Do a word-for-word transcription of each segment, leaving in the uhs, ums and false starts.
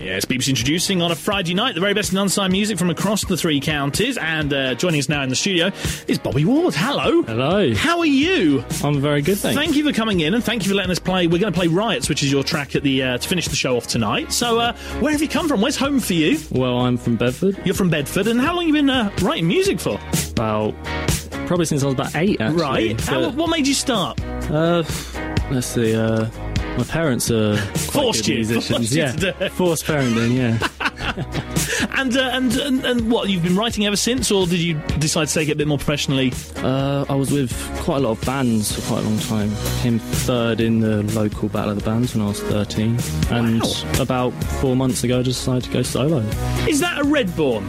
Yes, B B C introducing on a Friday night the very best in unsigned music from across the three counties. And uh, joining us now in the studio is Bobby Ward. Hello. Hello. How are you? I'm very good, thanks. Thank you for coming in and thank you for letting us play. We're going to play Riots, which is your track at the uh, to finish the show off tonight. So uh, where have you come from? Where's home for you? Well, I'm from Bedford. You're from Bedford. And how long have you been uh, writing music for? About... Probably since I was about eight, actually. Right. How, what made you start? Uh, let's see, uh... My parents are quite Forced good you. musicians. Forced you yeah, to do it. Forced parenting, yeah. and, uh, and and and what, you've been writing ever since, or did you decide to take it a bit more professionally? Uh, I was with quite a lot of bands for quite a long time. Came third in the local Battle of the Bands when I was thirteen. And Wow. about four months ago I decided to go solo. Is that a Redbourne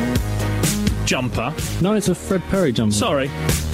jumper? No, it's a Fred Perry jumper. Sorry.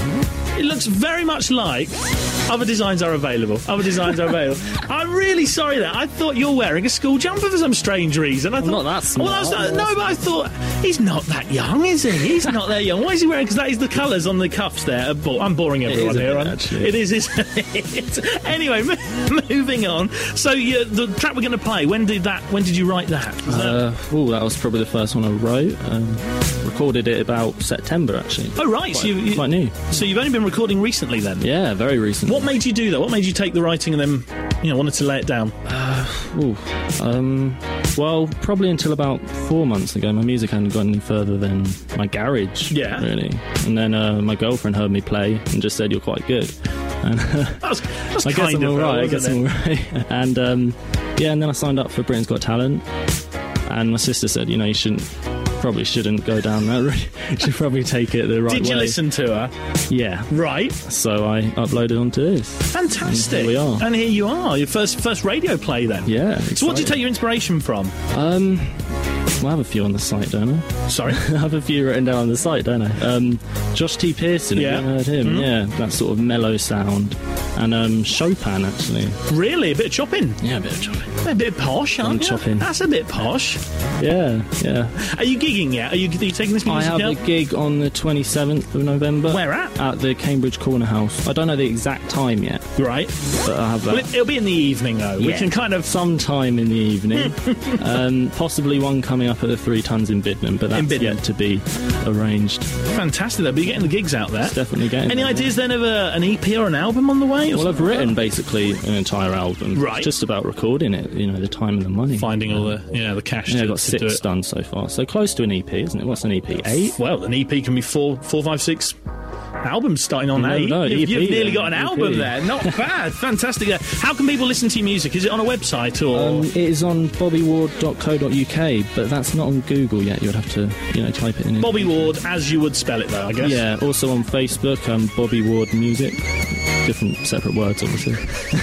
It looks very much like other designs are available. Other designs are available. I'm really sorry that I thought you're wearing a school jumper for some strange reason. I I'm thought, not that smart. Well, I was, no, but I thought he's not that young, is he? He's not that young. Why is he wearing? Because that is the colours on the cuffs there. I'm boring everyone is a here. bit, aren't I? actually. It is. Isn't it? Anyway, moving on. So you, the track we're going to play. When did that? When did you write that? Was that- Uh, oh, that was probably the first one I wrote. Um, recorded it about September, actually. oh right. Quite, so, you, you, quite new. so you've only been recording recently then. Yeah, very recent. What made you do that? What made you take the writing and then, you know, wanted to lay it down? Ooh, um, well, probably until about four months ago, my music hadn't gone any further than my garage, Yeah. really. And then uh, my girlfriend heard me play and just said, "You're quite good." And That's, that's I guess kind I'm of all her, right. I wasn't guess I'm it? all right. And um, yeah, and then I signed up for Britain's Got Talent, and my sister said, "You know, you shouldn't." Probably shouldn't go down that route. You should probably take it the right way. Did you listen to her? Yeah. Right. So I uploaded onto this. Fantastic. And here we are. And here you are, your first first radio play then. Yeah. So what do you take your inspiration from? Um, well, I have a few on the site, don't I? Sorry. I have a few written down on the site, don't I? Um, Josh T. Pearson, Yeah. have you heard him? Mhm. Yeah, that sort of mellow sound. And um, Chopin, actually. Really? A bit of chopping? Yeah, a bit of Chopin. A bit posh, aren't you? chopping. That's a bit posh. Yeah, yeah. Are you gigging yet? Are you, are you taking this I music have out? a gig on the twenty-seventh of November. Where at? At the Cambridge Corner House. I don't know the exact time yet, Right. but I have that. Well, it, it'll be in the evening, though. We Yeah. can kind of... Sometime in the evening. um, possibly one coming up at the Three Tons in Biddenham, but that's Biddenham. yet to be arranged. Fantastic, though. But you're getting the gigs out there. It's definitely getting Any there. ideas then of a, an E P or an album on the way? or Well, I've something like written that? basically an entire album. Right. It's just about recording it, you know, the time and the money. Finding all the, yeah, the cash Yeah, to, I've got to do six it. done so far. So close to an E P, isn't it? What's an E P? Eight? Well, an E P can be four, four, five, six albums starting on No, eight. no, you've, E P you've nearly then, got an E P. album there. Not bad. Fantastic. Uh, How can people listen to your music? Is it on a website or? Um, it is on bobby ward dot co dot U K, but that's not on Google yet. You'd have to, you know, type it in. Bobby Ward, as you would spell it, though, I guess. Yeah, also on Facebook, um, Bobby Ward Music. Different, separate words, obviously.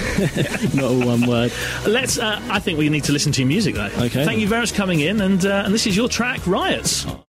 Not all one word. Let's. Uh, I think we need to listen to your music, though. Okay. Thank you very much for coming in, and uh, and this is your track, Riots.